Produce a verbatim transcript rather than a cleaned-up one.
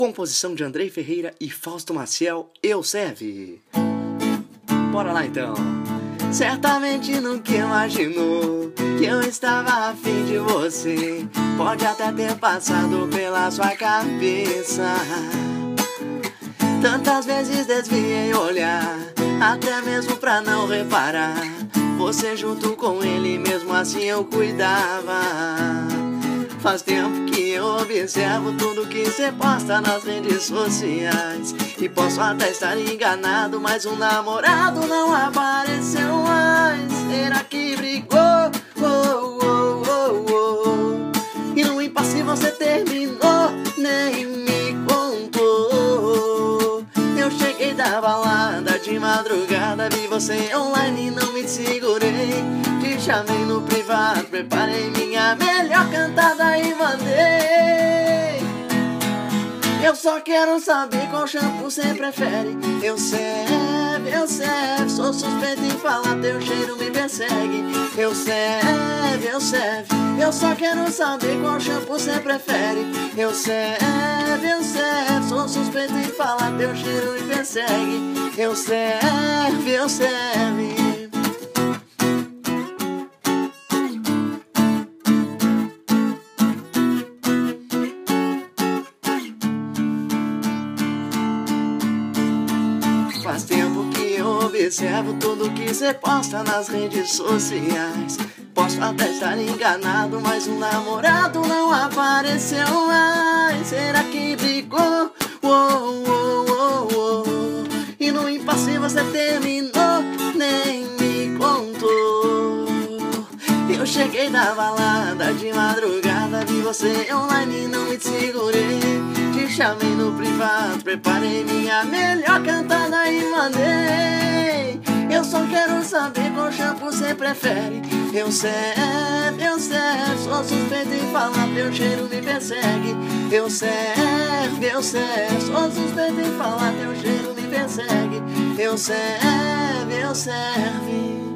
Composição de Andrei Ferreira e Fausto Maciel, Eu Serve. Bora lá então. Certamente nunca imaginou que eu estava afim de você. Pode até ter passado pela sua cabeça. Tantas vezes desviei olhar, até mesmo pra não reparar. Você junto com ele, mesmo assim eu cuidava. Faz tempo que eu observo tudo que cê posta nas redes sociais. E posso até estar enganado, mas um namorado não apareceu mais. Será que brigou? Oh, oh, oh, oh. E no impasse você terminou, nem me contou. Eu cheguei da balada de madrugada, vi você online e não me segurei. Te chamei no privado, preparei minha melhor cantada e mandei. Eu só quero saber qual shampoo cê prefere. Eu serve, eu serve, sou suspeito em falar, teu cheiro me persegue. Eu serve, eu serve, eu só quero saber qual shampoo cê prefere. Eu serve, eu serve, sou suspeito em falar, teu cheiro me persegue. Eu serve, eu serve. Faz tempo que eu observo tudo que cê posta nas redes sociais. Posso até estar enganado, mas um namorado não apareceu mais. Será que brigou? Oh, oh, oh, oh. E no impasse você terminou, nem me contou. Eu cheguei da balada de madrugada, vi você online e não me segurei. Te chamei no privado, preparei minha melhor cantada e mandei. Eu só quero saber qual shampoo cê prefere. Eu serve, eu serve, sou suspeito em falar, teu cheiro me persegue. Eu serve, eu serve, sou suspeito em falar, teu cheiro me persegue. Eu serve, eu serve.